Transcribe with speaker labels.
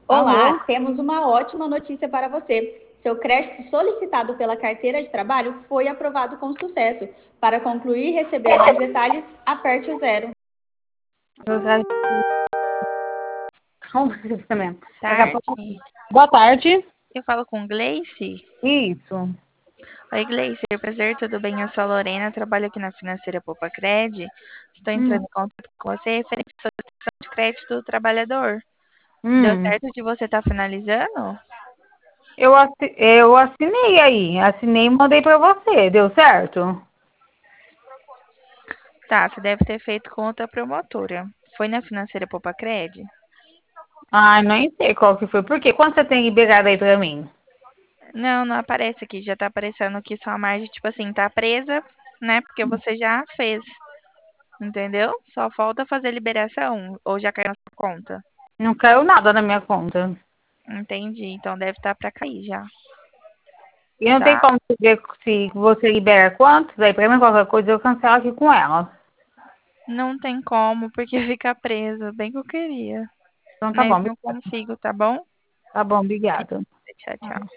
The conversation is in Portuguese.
Speaker 1: Alô?
Speaker 2: Olá, temos uma ótima notícia para você. Seu crédito solicitado pela carteira de trabalho foi aprovado com sucesso. Para concluir e receber mais detalhes, aperte o zero.
Speaker 1: Daqui a pouco.
Speaker 3: Tarde.
Speaker 1: Boa tarde.
Speaker 3: Eu falo com Gleice.
Speaker 1: Isso.
Speaker 3: Oi, Gleice. Prazer, tudo bem? Eu sou a Lorena, trabalho aqui na Financeira Poupa Cred. Estou entrando
Speaker 1: Hum,
Speaker 3: em contato com você referente à solicitação de crédito do trabalhador. Deu
Speaker 1: hum.
Speaker 3: certo de você estar finalizando?
Speaker 1: Eu assinei aí. Assinei e mandei pra você. Deu certo?
Speaker 3: Tá, você deve ter feito com outra promotora. Foi na Financeira Poupa Cred?
Speaker 1: Ai, nem sei qual que foi. Por quê? Quanto você tem liberado aí pra mim?
Speaker 3: Não, não aparece aqui. Já tá aparecendo que sua margem, tipo assim, tá presa, né? Porque você já fez, entendeu? Só falta fazer liberação ou já caiu na sua conta.
Speaker 1: Não caiu nada na minha conta.
Speaker 3: Entendi. Então deve estar pra cair já,
Speaker 1: E não tem
Speaker 3: tá?
Speaker 1: como você ver se você libera quantos aí pra mim, qualquer coisa eu cancelo aqui com ela.
Speaker 3: Não tem como, porque fica preso. Bem que eu queria.
Speaker 1: Então tá
Speaker 3: Mas
Speaker 1: bom.
Speaker 3: não consigo, tá bom?
Speaker 1: Tá bom, obrigada.
Speaker 3: Tchau, tchau.